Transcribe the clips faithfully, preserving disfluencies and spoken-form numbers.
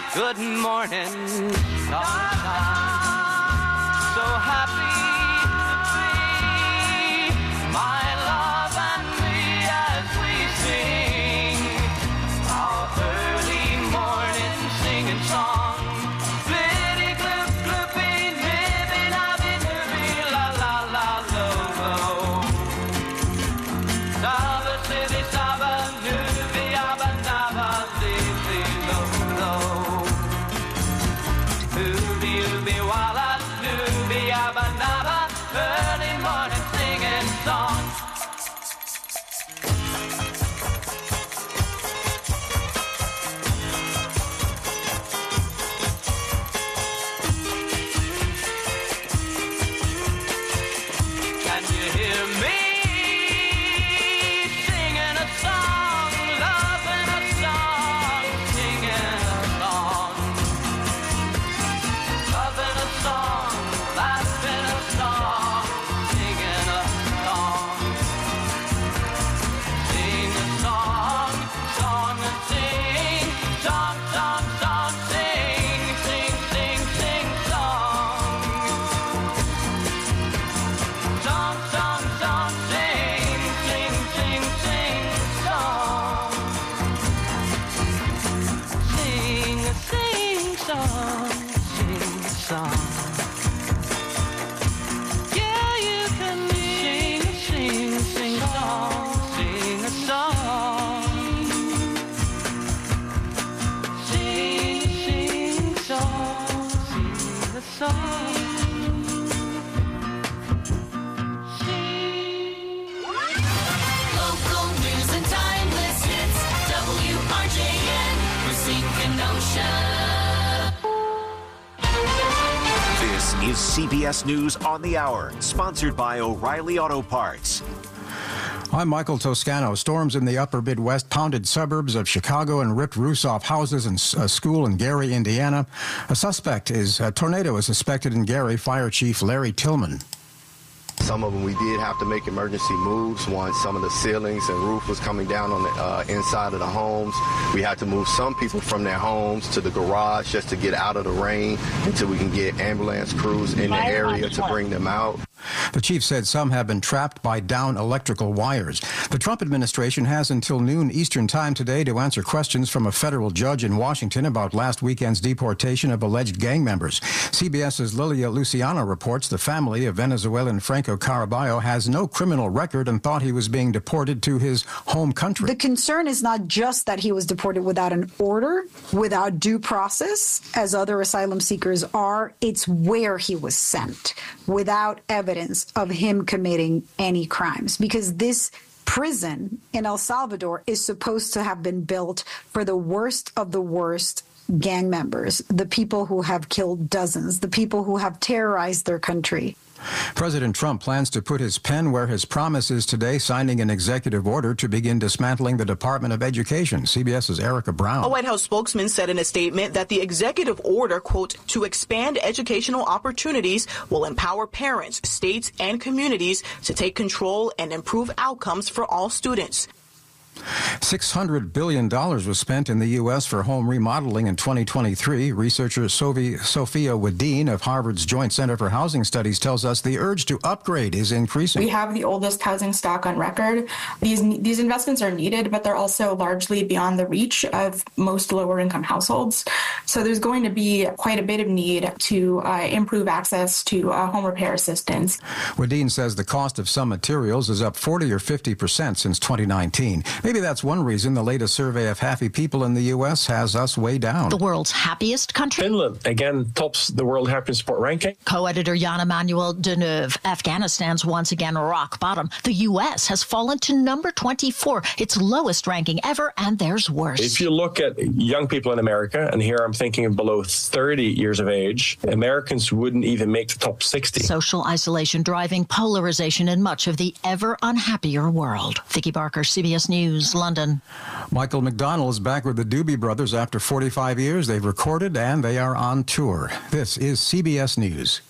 Good morning, sunshine. So happy to be my love and me as we sing our early morning singing song. Blitty gloop gloopy, nibby nabby nibby, la la la lo lo. Saba sibby saba, nubby abba nabba, libby lo lo. Ooby ooby walla, nubby abba nabba, early morning singing song. Can you hear me singing a song, loving a song, singing a song, loving a song, laughing a song, singing a song, sing a song, song and sing, song, song, song, sing, sing, sing, sing, song. Song, song, song, sing, sing, sing, sing, song. Sing a sing song, sing a song. Yeah, you can sing a sing, sing song, sing a song. Sing a sing song, sing a song. Local news and timeless hits. W R J N, Racine Kenosha. This is C B S News on the Hour, sponsored by O'Reilly Auto Parts. I'm Michael Toscano. Storms in the upper Midwest pounded suburbs of Chicago and ripped roofs off houses and a school in Gary, Indiana. A suspect is, a tornado is suspected in Gary, Fire Chief Larry Tillman. Some of them we did have to make emergency moves once some of the ceilings and roof was coming down on the uh, inside of the homes. We had to move some people from their homes to the garage just to get out of the rain until we can get ambulance crews in the area to bring them out. The chief said some have been trapped by down electrical wires. The Trump administration has until noon Eastern time today to answer questions from a federal judge in Washington about last weekend's deportation of alleged gang members. CBS's Lilia Luciano reports the family of Venezuelan Franco Caraballo has no criminal record and thought he was being deported to his home country. The concern is not just that he was deported without an order, without due process, as other asylum seekers are. It's where he was sent without evidence of him committing any crimes, because this prison in El Salvador is supposed to have been built for the worst of the worst gang members, the people who have killed dozens, the people who have terrorized their country. President Trump plans to put his pen where his promise is today, signing an executive order to begin dismantling the Department of Education. CBS's Erica Brown. A White House spokesman said in a statement that the executive order, quote, to expand educational opportunities will empower parents, states, and communities to take control and improve outcomes for all students. six hundred billion dollars was spent in the U S for home remodeling in twenty twenty-three. Researcher Sophie, Sophia Wadeen of Harvard's Joint Center for Housing Studies tells us the urge to upgrade is increasing. We have the oldest housing stock on record. These these investments are needed, but they're also largely beyond the reach of most lower-income households. So there's going to be quite a bit of need to uh, improve access to uh, home repair assistance. Wadeen says the cost of some materials is up forty or fifty percent since twenty nineteen. Maybe that's one reason the latest survey of happy people in the U S has us way down. The world's happiest country. Finland, again, tops the World Happiness Report ranking. Co-editor Jan Emmanuel Deneuve. Afghanistan's once again rock bottom. The U S has fallen to number twenty-four, its lowest ranking ever, and there's worse. If you look at young people in America, and here I'm thinking of below thirty years of age, Americans wouldn't even make the top sixty. Social isolation driving polarization in much of the ever unhappier world. Vicki Barker, C B S News, London. Michael McDonald is back with the Doobie Brothers after forty-five years. They've recorded and they are on tour. This is C B S News.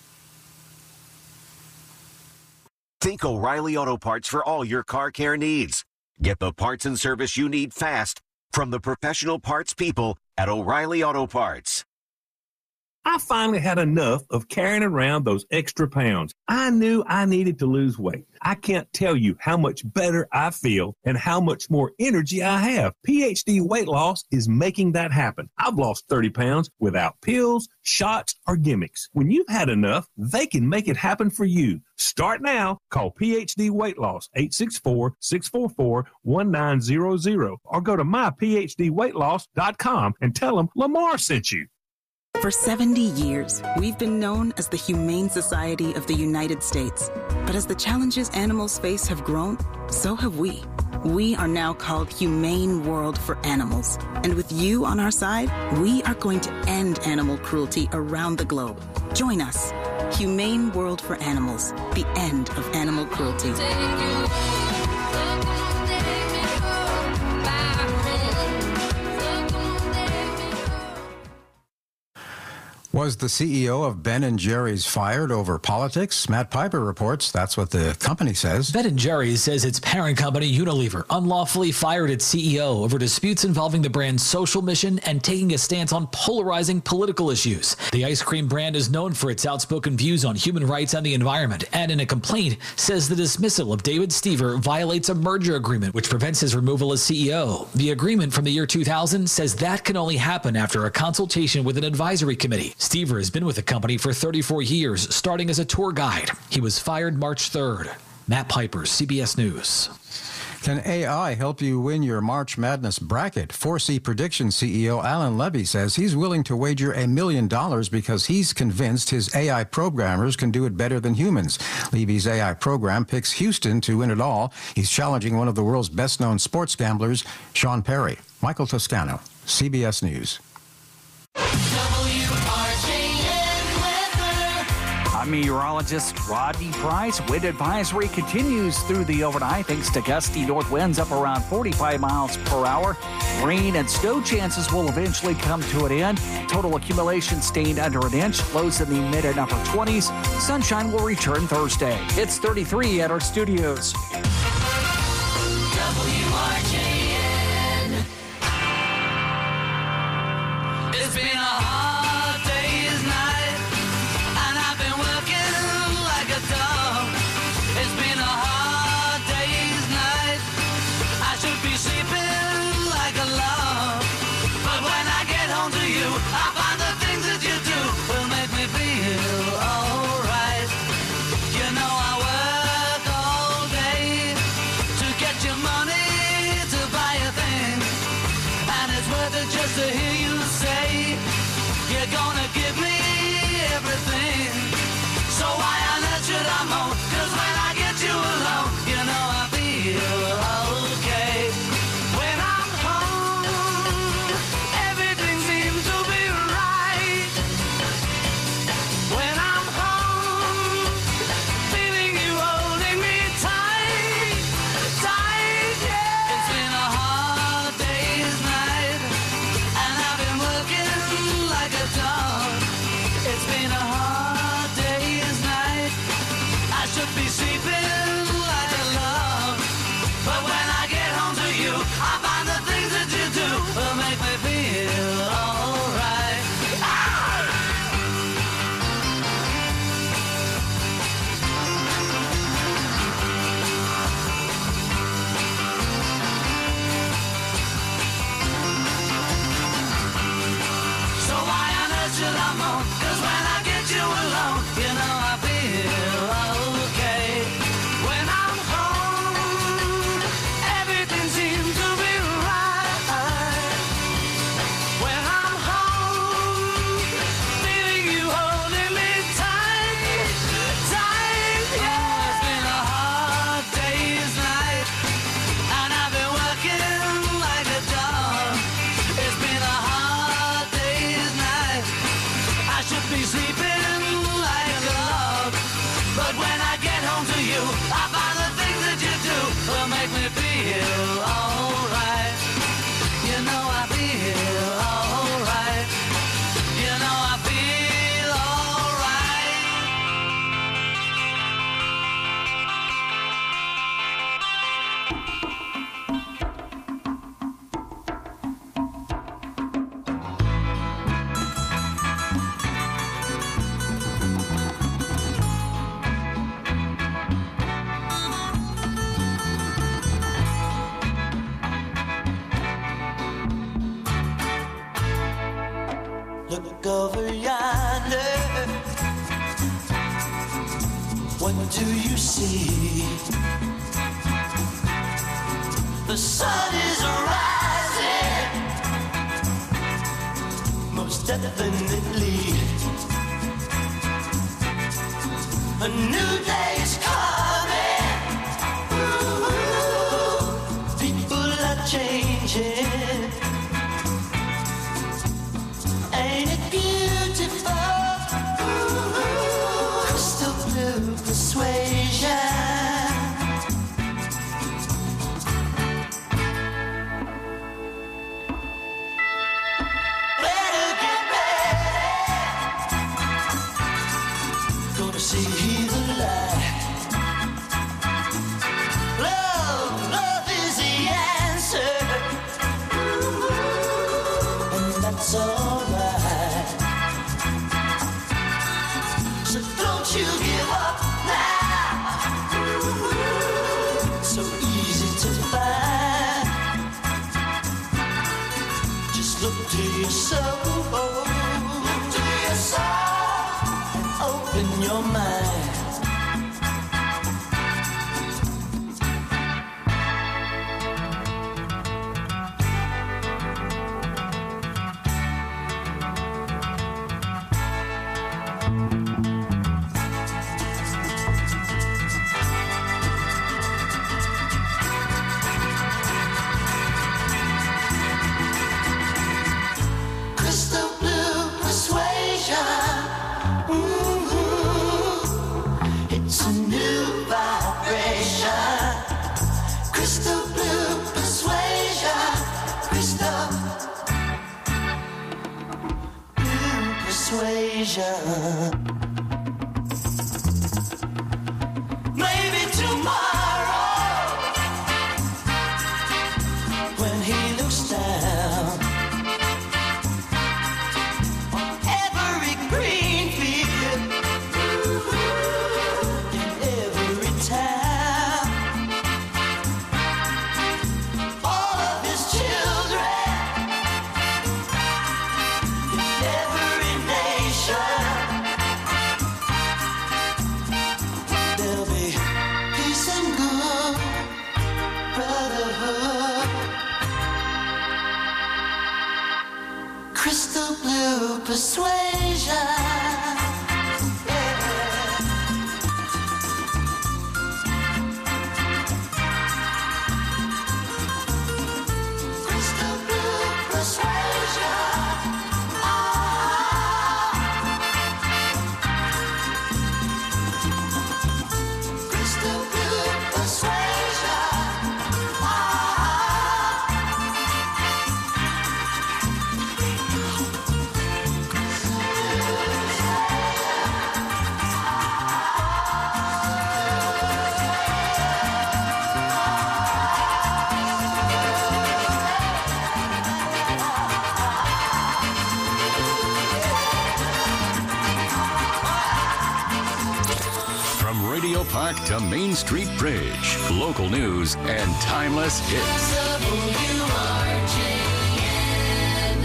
Think O'Reilly Auto Parts for all your car care needs. Get the parts and service you need fast from the professional parts people at O'Reilly Auto Parts. I finally had enough of carrying around those extra pounds. I knew I needed to lose weight. I can't tell you how much better I feel and how much more energy I have. P H D Weight Loss is making that happen. I've lost thirty pounds without pills, shots, or gimmicks. When you've had enough, they can make it happen for you. Start now. Call P H D Weight Loss, eight six four, six four four, one nine zero zero, or go to my p h d weight loss dot com and tell them Lamar sent you. For seventy years, we've been known as the Humane Society of the United States. But as the challenges animals face have grown, so have we. We are now called Humane World for Animals. And with you on our side, we are going to end animal cruelty around the globe. Join us. Humane World for Animals. The end of animal cruelty. Was the C E O of Ben and Jerry's fired over politics? Matt Piper reports that's what the company says. Ben and Jerry's says its parent company, Unilever, unlawfully fired its C E O over disputes involving the brand's social mission and taking a stance on polarizing political issues. The ice cream brand is known for its outspoken views on human rights and the environment, and in a complaint says the dismissal of David Stever violates a merger agreement which prevents his removal as C E O. The agreement from the year two thousand says that can only happen after a consultation with an advisory committee. Stever has been with the company for thirty-four years, starting as a tour guide. He was fired March third. Matt Piper, C B S News. Can A I help you win your March Madness bracket? four C Prediction C E O Alan Levy says he's willing to wager a million dollars because he's convinced his A I programmers can do it better than humans. Levy's A I program picks Houston to win it all. He's challenging one of the world's best-known sports gamblers, Sean Perry. Michael Toscano, C B S News. I'm meteorologist Rodney Price. Wind advisory continues through the overnight thanks to gusty north winds up around forty-five miles per hour. Rain and snow chances will eventually come to an end. Total accumulation staying under an inch. Lows in the mid and upper twenties. Sunshine will return Thursday. It's thirty-three at our studios. W R J N. It's been a hard day's night, and I've been working like a dog. It's been a hard day's night. I should be sleeping like a log, but when I get home to you, I find the things that you do will make me feel alright. You know I work all day to get your money to buy a thing, and it's worth it just to hear you say you're gonna give me everything. So why on earth should I moan? 'Cause when I get you alone, you know I feel okay. When I'm home, everything seems to be right. When I'm home, feeling you holding me tight, tight, yeah. It's been a hard day's night, and I've been working like a dog. It's been a hard day's night. I should be sleeping like a log, but when I get home to you, I find the things that you do will make me feel alright. So why on earth should I moan? 'Cause when I get you alone, you know I feel okay. When I'm home, everything seems to be right. When I'm home, feeling you holding me tight, tight, yeah. It's been a hard day's night, and I've been working like a dog. It's been a hard day's night. I should be sleeping Look over yonder. What do you see? The sun is rising, most definitely. A new day is coming. Ooh, people are changing. Ain't it beautiful? Ooh, crystal blue persuasion. Better get ready. Gonna see the light. Love, love is the answer. Ooh, and that's alright. So don't you give up now. Ooh, so easy to find. Just look to your soul. Look to your soul and open your mind. Crystal blue persuasion. Mm-hmm. It's a new vibration. Crystal blue persuasion. Crystal blue persuasion. Maybe tomorrow, when he looks down on every green field in every town, all of his children in every nation, there'll be peace and good brotherhood. Crystal blue persuasion. Yeah. Crystal blue persuasion. Ah. Crystal blue persuasion. Ah. From Radio Park to Main Street Bridge, local news and timeless hits. W R J N.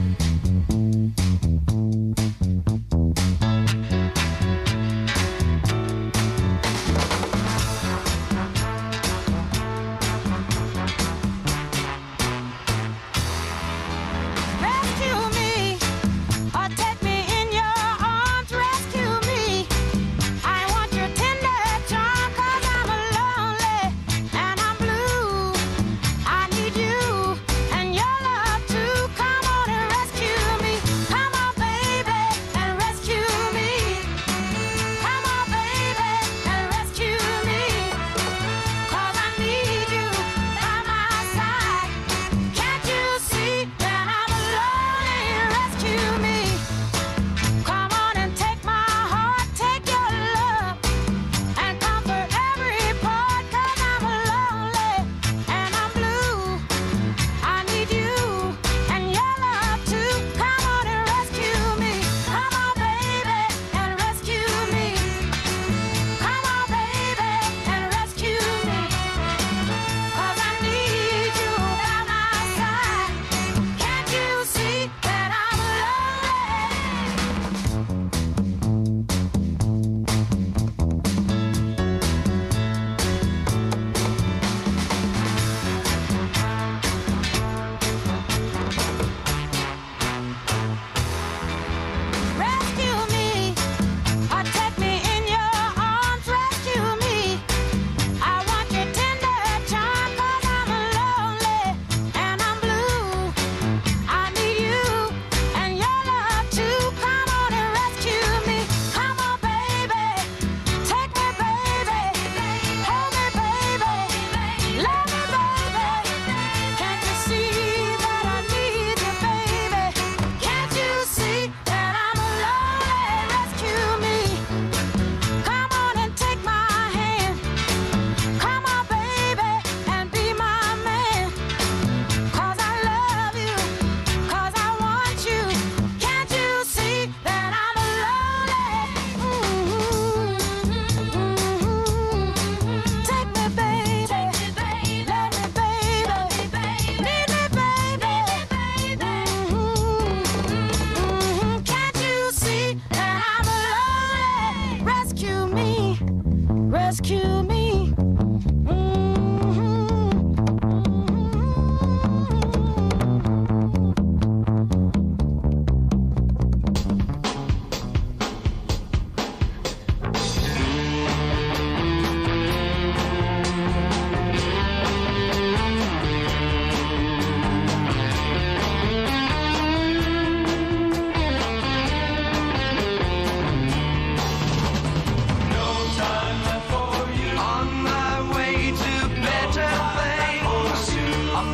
Rescue me, or take me in your arms. Rescue me. I want your tender charm, 'cause I'm lonely and I'm blue. I need you.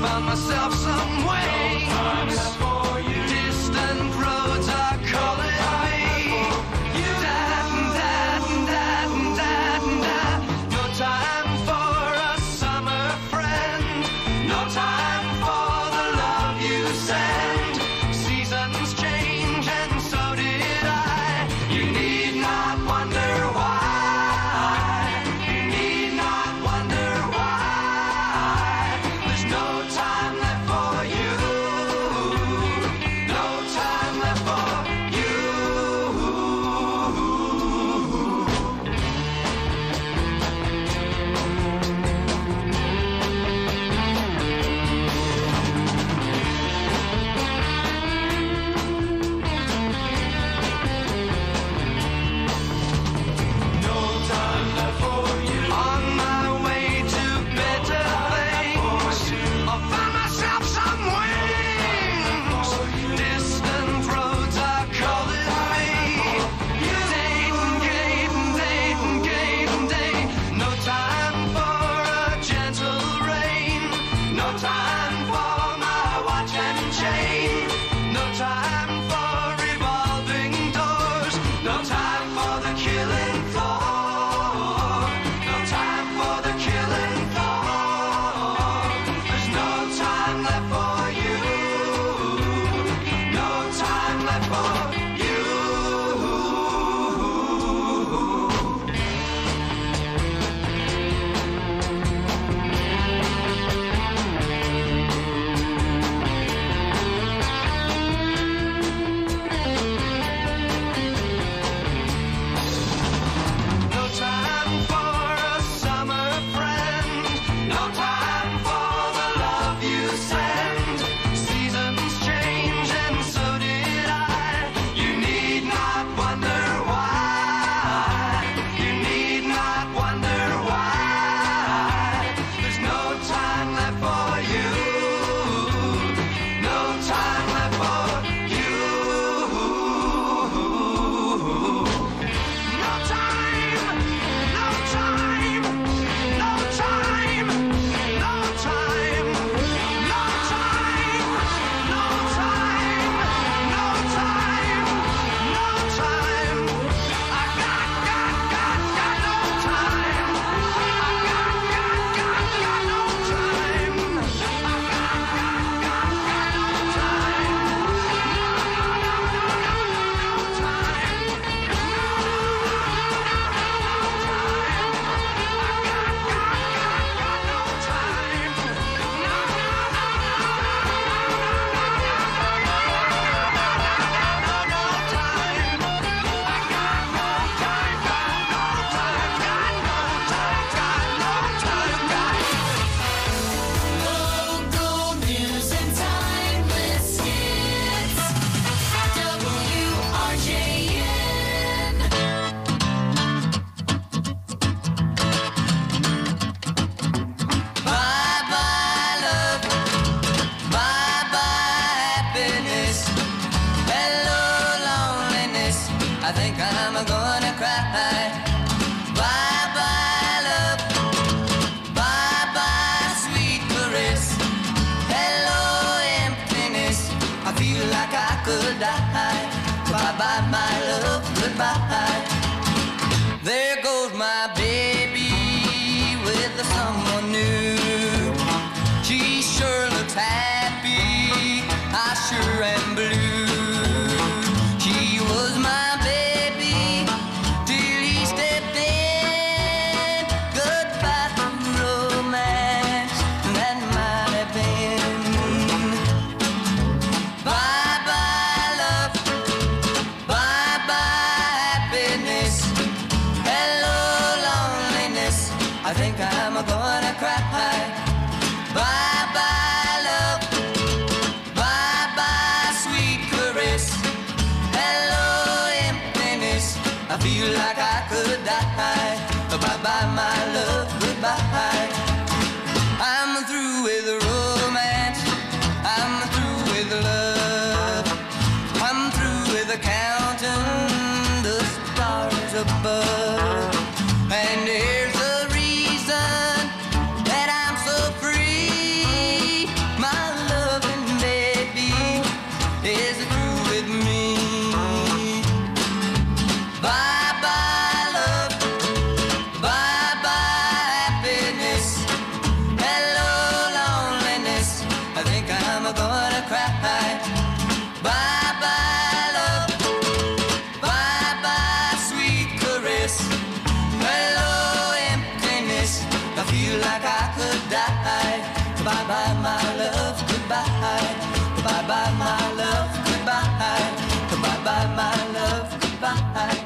found myself some wings. Distant roads are calling me. Dad, dad, dad, dad, dad. No time for a summer friend. No time for the love you send. Seasons change and so did I. You need not wonder why. You need not wonder why. There's no time left for you. No time left for you. No time left for you. On my way to better things, I found myself some wings. Distant roads are calling me. Dayton, Dayton, Dayton, Dayton, Dayton. No time for a gentle rain. No time for my watch and chain. No time for revolving doors. No time for the killing floor. No time for the killing floor. There's no time left for you. No time left for you. No time for a summer friend. No time for the love you send. Seasons change and so did I. You need not wonder why. You need not wonder why. There's no time left for you. No time left for you. No time, no time, no time, no time, no time, no time, no time, no time. I got, got, got, got no time. I got, got, got, got no time. I got, got, got, got no time. No, no, no, no, no, no time. Local news and timeless hits. W R J N. Bye bye love, bye bye happiness, hello loneliness. I think I'm gonna cry. Bye bye love, bye bye sweet caress, hello emptiness. I feel like I could die. Bye bye my love, goodbye. There goes my baby with someone new. She sure looks happy, I sure am blue. She was my baby till he stepped in. Goodbye to romance, that might have been. Bye bye love, bye bye happiness, hello loneliness. I think I'm gonna cry. Bye bye love, bye bye sweet caress, hello emptiness. I feel like I could die. Bye bye my love, goodbye. I'm through with romance, I'm through with love, I'm through with counting the stars above. And here's the reason that I'm so free. think I'm gonna cry. Bye bye love, bye bye sweet caress. Hello emptiness, I feel like I could die. Bye bye my love, goodbye. Bye bye my love, goodbye. Bye bye my love, goodbye.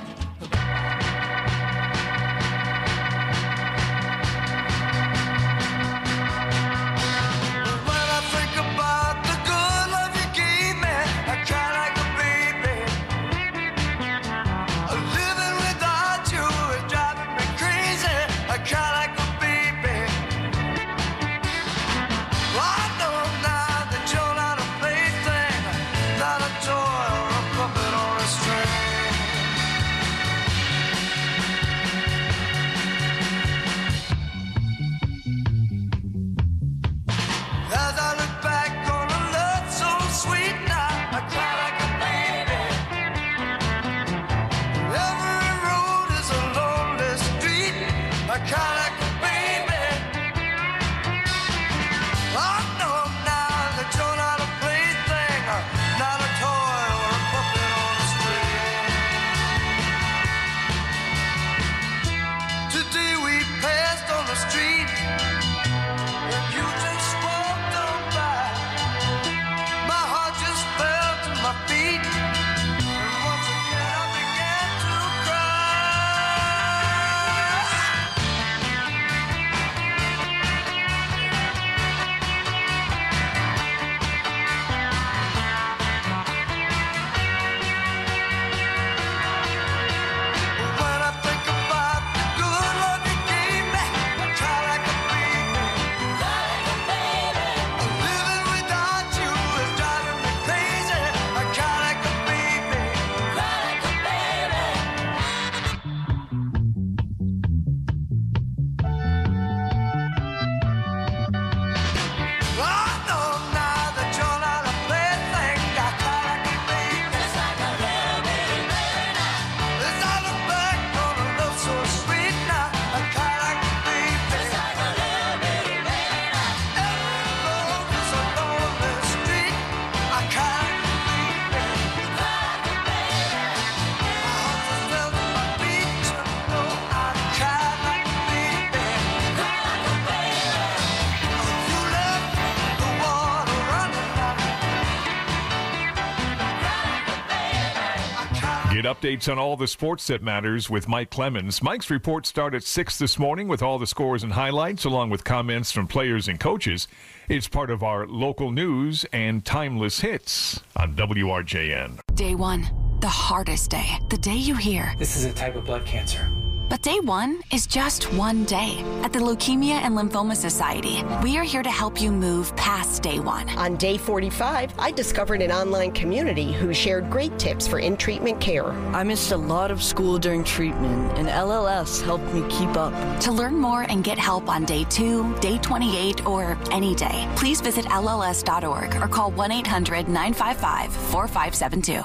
Get updates on all the sports that matters with Mike Clemens. Mike's report starts at six this morning with all the scores and highlights, along with comments from players and coaches. It's part of our local news and timeless hits on W R J N. Day one, the hardest day. The day you hear, this is a type of blood cancer. But day one is just one day. At the Leukemia and Lymphoma Society, we are here to help you move past day one. On day forty-five, I discovered an online community who shared great tips for in-treatment care. I missed a lot of school during treatment, and L L S helped me keep up. To learn more and get help on day two, day twenty-eight, or any day, please visit L L S dot org or call one eight hundred nine five five four five seven two.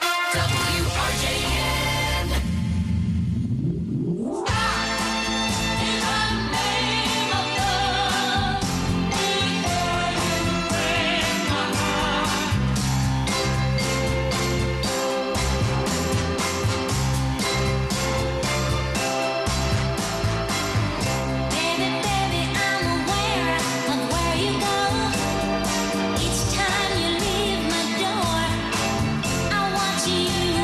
W R J N. Each time you leave my door, I watch you.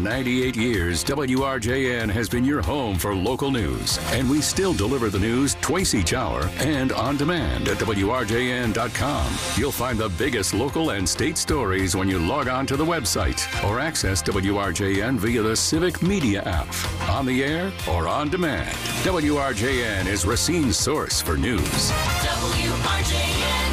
ninety-eight years, W R J N has been your home for local news. And we still deliver the news twice each hour and on demand at W R J N dot com. You'll find the biggest local and state stories when you log on to the website or access W R J N via the Civic Media app. On the air or on demand, W R J N is Racine's source for news. W R J N.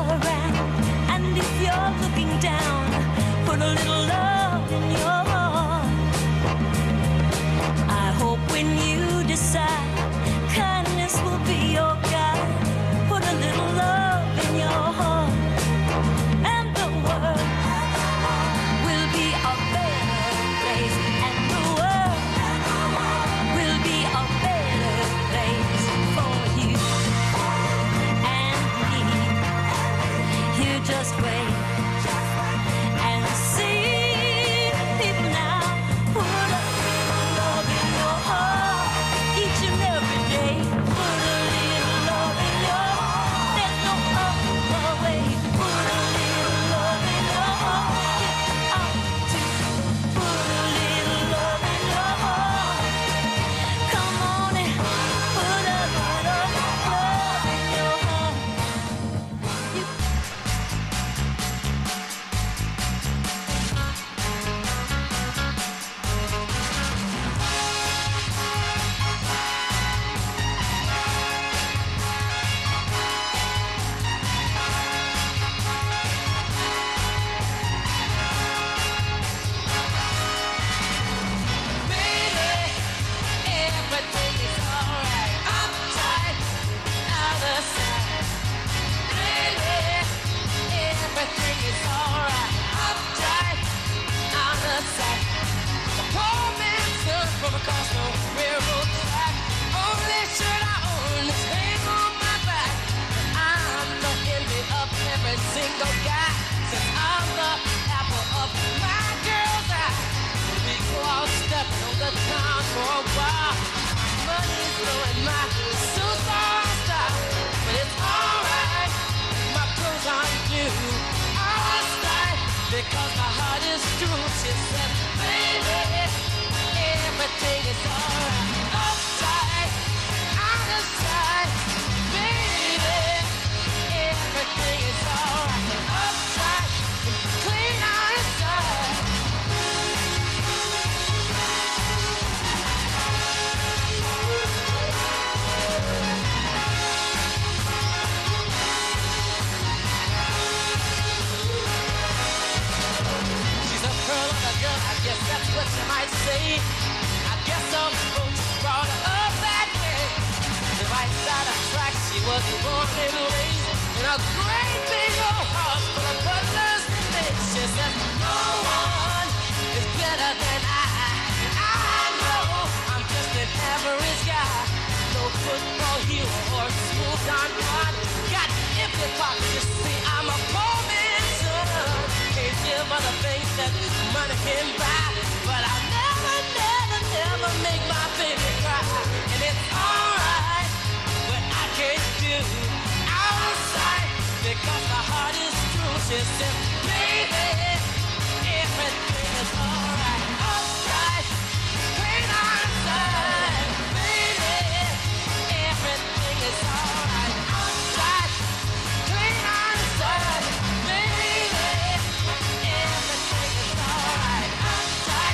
around. And if you're looking down, put a little love in your heart. I hope when you decide, kindness will be your guide. Put a little love in your heart, and the world will be a better place. And the world will be a better place for you and me. You just wait and see. People now, put a little love in your heart each and every day. Put a little love in your heart. There's no other way. Put a little love in your heart. Get out to put a little love in your heart. Come on and put a little love in your heart. You everything is alright. Uptight, other side. Baby, everything is alright. Uptight, other side. The poor man stood from across the railroad track. Only shirt I own is hang on my back. I'm the envy of every single guy. Since I'm the apple of my girl's eye. We go out stepping on the town for a while. Money's blowing my suits on style. But it's alright, my clothes aren't new. Outside, because my heart is true. She said, baby, everything is alright. Upside, out of sight. Baby, everything is alright. Upside, clean outside. She's a pearl of a girl, I guess that's what you might say. I guess some folks brought her up that way. The right side of track, she was born and raised in a great big old house full of butlers and maids. She says, no one is better than I. And I know I'm just an average guy. No football hero or smooth Don Juan. Got empty pockets, you see, I'm a poor man's son. Can't give other things that money can buy. But I'll never, never, never make my baby cry. And it's alright, but I can't do outside because my heart is true. She said, baby, everything is alright. Outside, clean outside. Baby, everything is alright. Outside, clean outside. Baby, everything is alright. Outside,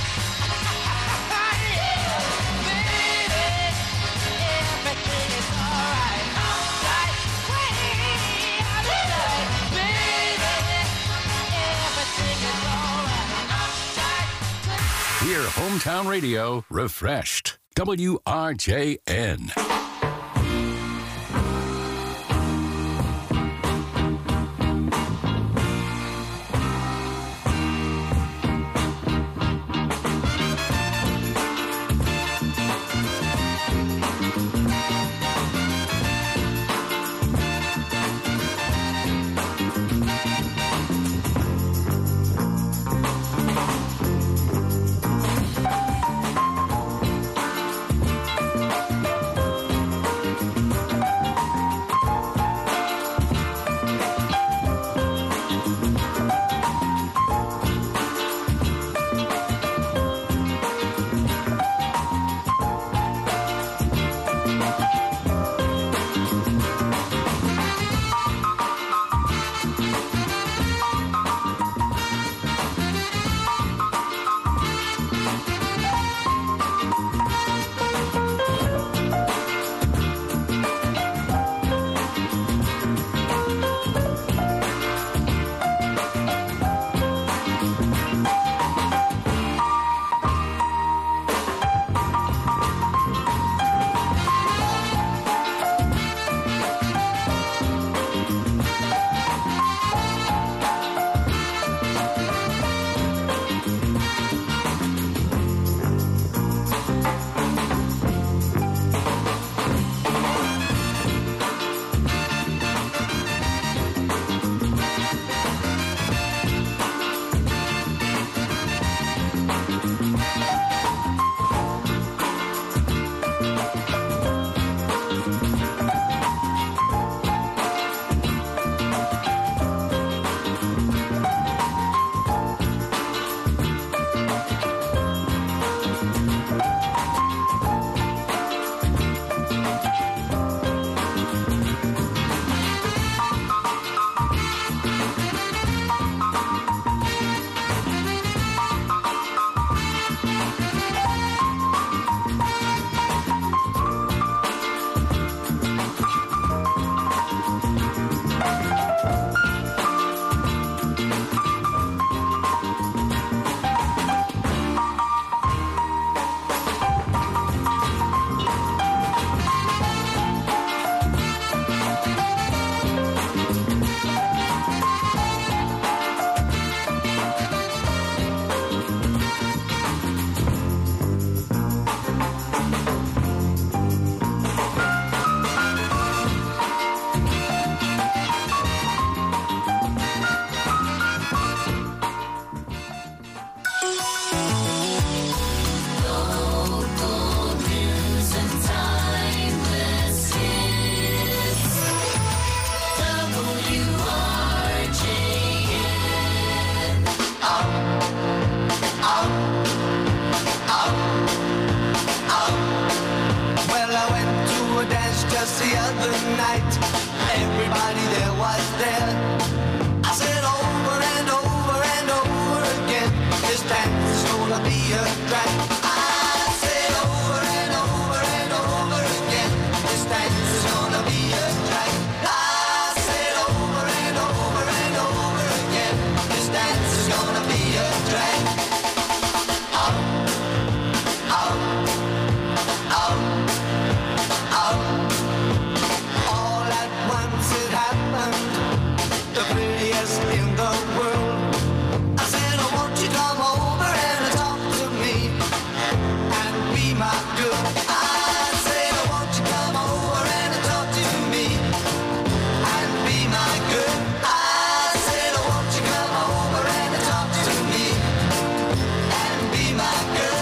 yeah. Baby, everything is alright. Outside, way outside. Baby, everything is alright. Outside. Hear Hometown Radio refreshed. W R J N. just the other night. Everybody there was there. I said over and over and over again, this dance is gonna be a drag. I said over and over and over again, this dance is gonna be a drag. I said over and over and over again, this dance is gonna be a drag. Out, out, out, out. All at once it happened, the prettiest in the world. I said, oh, won't you come over and talk to me and be my girl? I said, oh, won't you come over and talk to me and be my girl? I said, oh, won't you come over and talk to me and be my girl?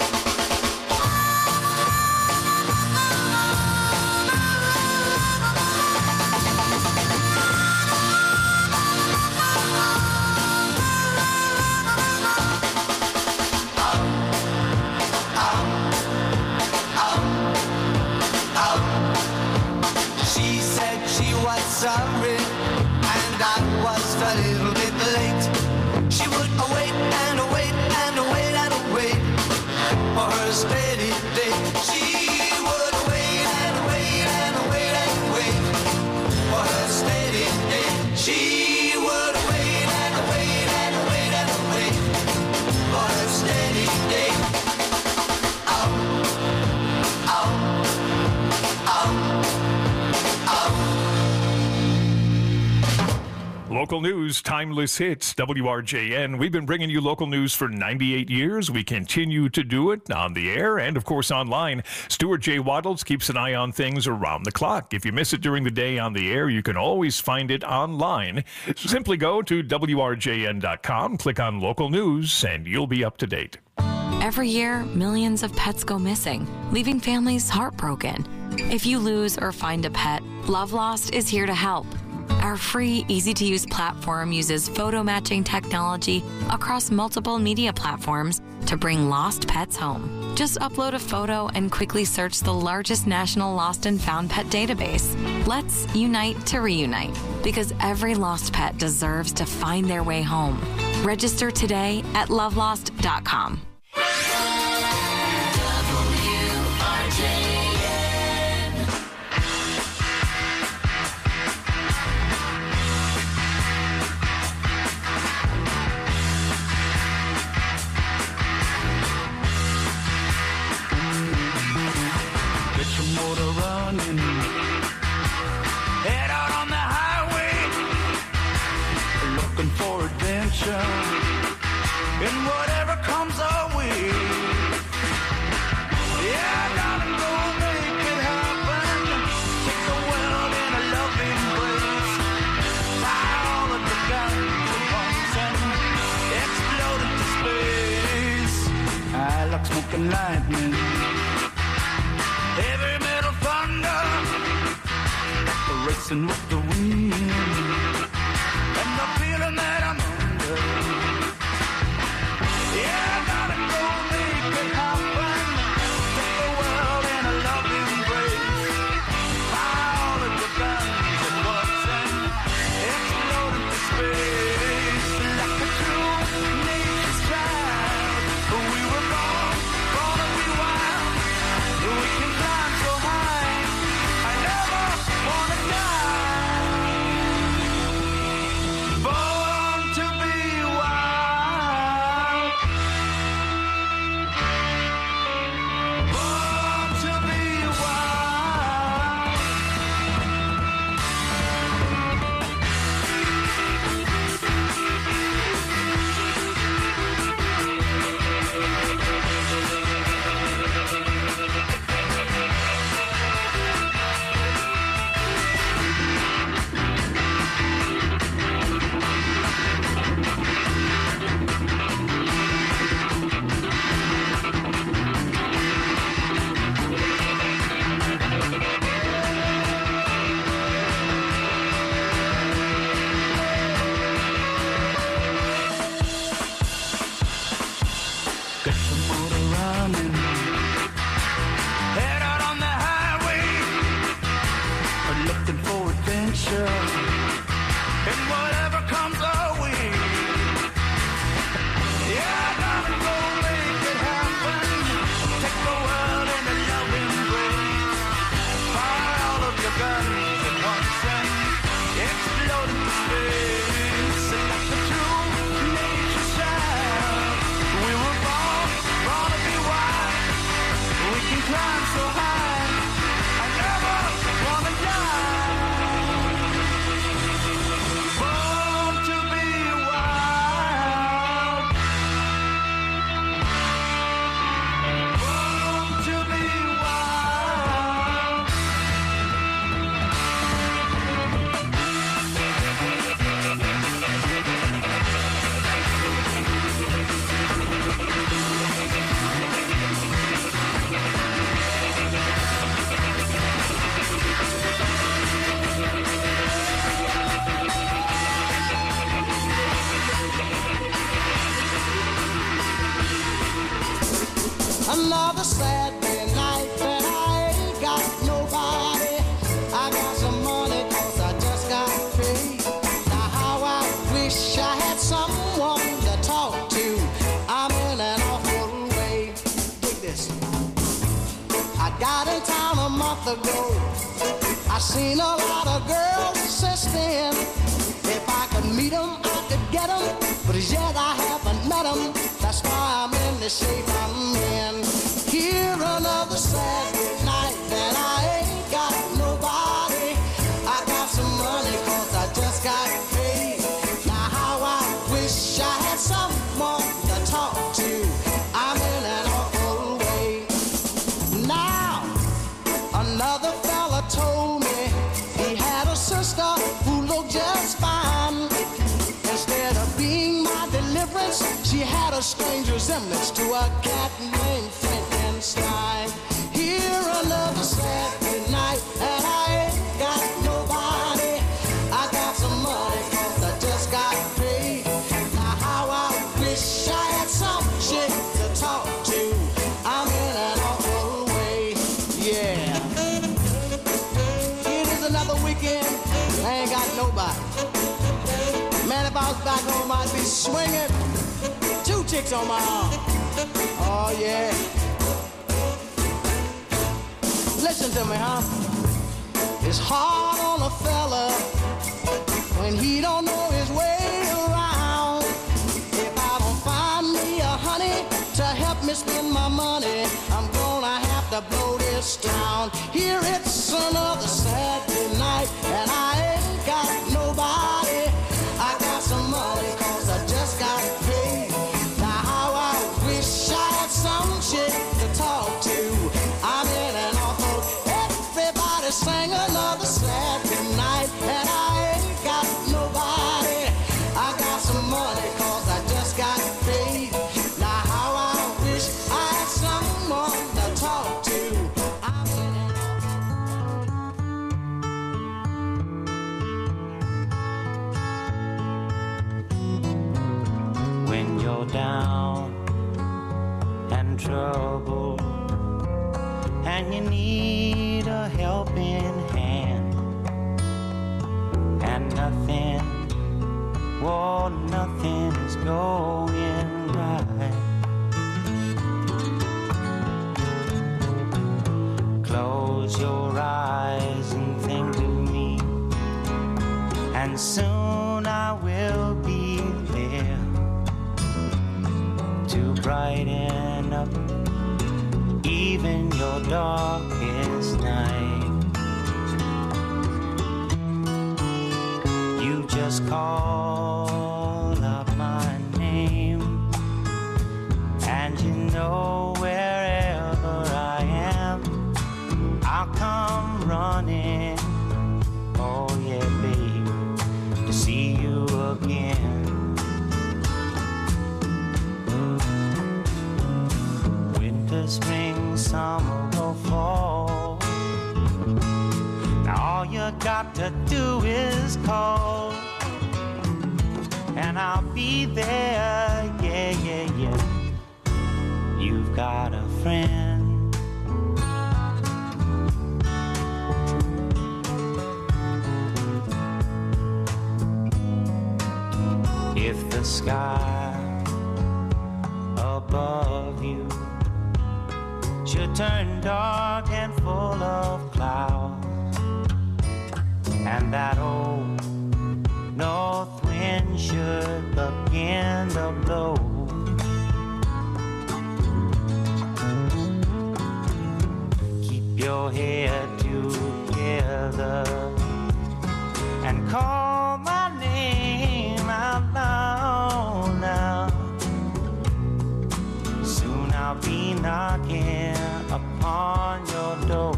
She said she was sorry and I was a little bit late. She would wait and wait and wait and wait for her steady date. She would wait and wait and wait and wait for her steady date. She would wait and wait and wait and wait for her steady date. Out, out, out. Local news, timeless hits, W R J N. We've been bringing you local news for ninety-eight years. We continue to do it on the air and, of course, online. Stuart J. Waddles keeps an eye on things around the clock. If you miss it during the day on the air, you can always find it online. Simply go to W R J N dot com, click on local news, and you'll be up to date. Every year, millions of pets go missing, leaving families heartbroken. If you lose or find a pet, Love Lost is here to help. Our free, easy-to-use platform uses photo matching technology across multiple media platforms to bring lost pets home. Just upload a photo and quickly search the largest national lost and found pet database. Let's unite to reunite, because every lost pet deserves to find their way home. Register today at love lost dot com. Motor running, head out on the highway, looking for adventure, and whatever comes our way. Yeah, I gotta go make it happen, take the world in a loving embrace, fly all of the guns at once and explode into space. I like smoking lightning, heavy metal thunder, racing with the wind, and the feeling that I'm under. Yeah, I gotta go make it happen, take the world in a loving embrace, fire all of the guns at once and explode into space. Like a true nature's child, we were born, born to be wild. We can climb so high, I never wanna die. Born to be wild. Born to be wild. Get the motor running, head out on the highway, Another Saturday night that I ain't got nobody. I got some money 'cause I just got paid. Now how I wish I had someone to talk to. I'm in an awful way. Take this. I got in town a month ago. I seen a lot of girls since then. If I could meet them, I could get them. But as yet I haven't met them. That's why I'm in the shape I'm in. Here another Saturday night that I ain't got nobody. I got some money 'cause I just got paid. Now how I wish I had someone to talk to. I'm in an awful way. Now another fella told me he had a sister who looked just fine. Instead of being my deliverance, she had a strange resemblance to a cat named Frankenstein. Here another Saturday night, and I ain't got nobody. I got some money 'cause I just got paid. Now how I wish I had some chick to talk to. I'm in an awful way, yeah. It is another weekend, I ain't got nobody. Man, if I was back home, I'd be swinging. Two chicks on my arm. Oh, yeah. Listen to me, huh? It's hard on a fella when he don't know his way around. If I don't find me a honey to help me spend my money, I'm gonna have to blow this town. Here it's another Saturday night, and I ain't got nobody. I got some money 'cause I just got paid. Now how I wish I had some chick to talk to. I'm in an awful. Everybody sing another Saturday night, and I ain't got nobody. I got some money 'cause I just got paid. Now how I wish I had someone to talk to. I'm in an when you're down and troubled and you need a helping hand and nothing, well, nothing is going right. Close your eyes and think of me, and soon I will be there to brighten up even your darkest night. You just call up my name, and you know wherever I am, I'll come running. Oh yeah, babe, to see you again. Spring, summer, or fall. Now all you got to do is call, and I'll be there, yeah, yeah, yeah. You've got a friend. If the sky above you should turn dark and full of clouds, and that old north wind should begin to blow, keep your head together and call my name out loud now. Soon I'll be knocking upon your door.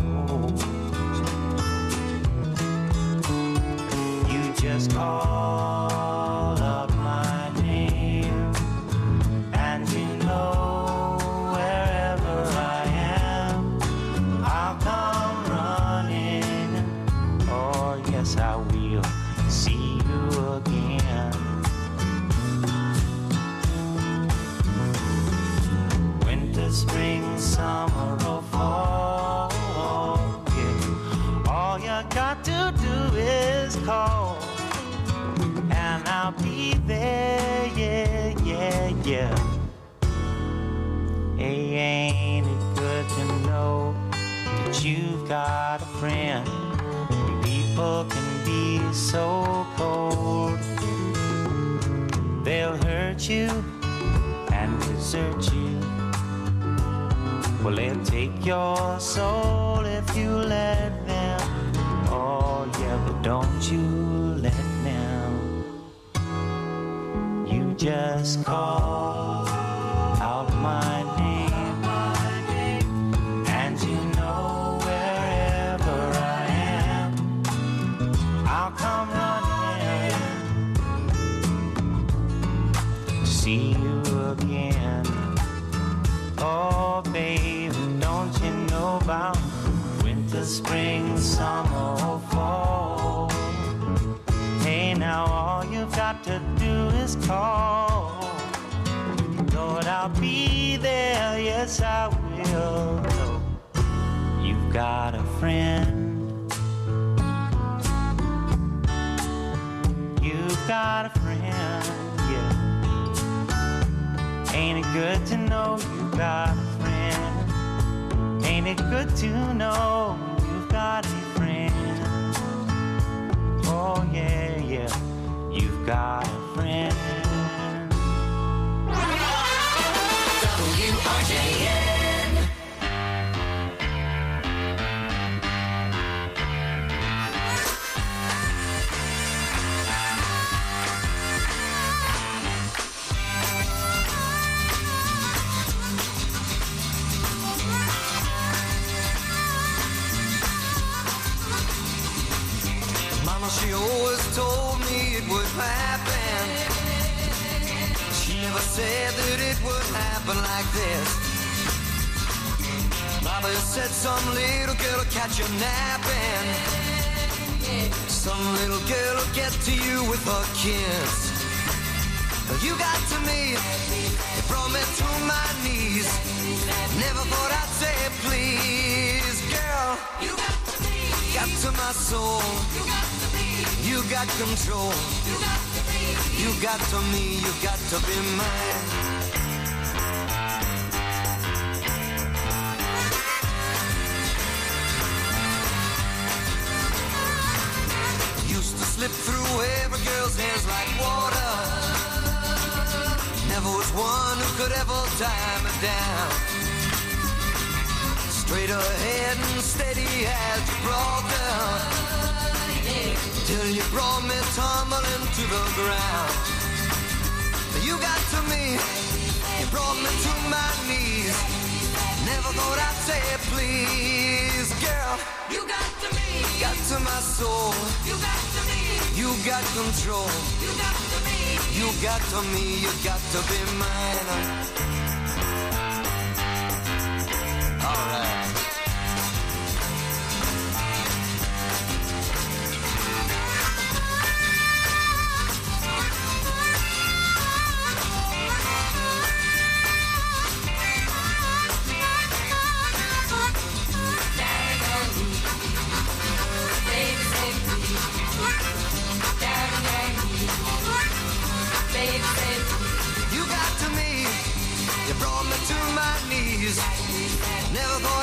You just call up my name, and you know wherever I am, I'll come running. Oh yes, I will see you again. Winter spring, summer, or fall. Yeah. All you got to do is call, and I'll be there. Yeah, yeah, yeah. Hey, ain't it good to know that you've got a friend? People can be so cold. They'll hurt you and desert you. Well, they'll take your soul if you let them. Oh, yeah, but don't you let them. You just call out my name, and you know wherever I am, I'll come running to see you again. Oh, baby, don't you know about winter, spring, summer, or fall? Hey, now all you've got to do is call. Lord, I'll be there, yes, I will. No, you've got a friend. You've got a friend, yeah. Ain't it good to know you've got a friend? Ain't it good to know you've got a friend? Oh, yeah, yeah, you've got a friend. W R J N. Mama, she always told me it would happen. She never said that it would happen like this. Mama said some little girl will catch you napping. Some little girl will get to you with her kiss. You got to me, it brought me to my knees. Never thought I'd say please, girl. You got to me, got to my soul. You got to me, you got control. You got to me, you got to me, you got to be mine. Used to slip through every girl's hands like water. Never was one who could ever tie me down. Straight ahead and steady as you brought down, till you brought me tumbling to the ground. You got to me, you brought me to my knees. Never thought I'd say please, girl. You got to me, got to my soul. You got to me, you got control. You got to me, you got to me, you got to be mine. All right. You got to me, you brought me to my knees. Never thought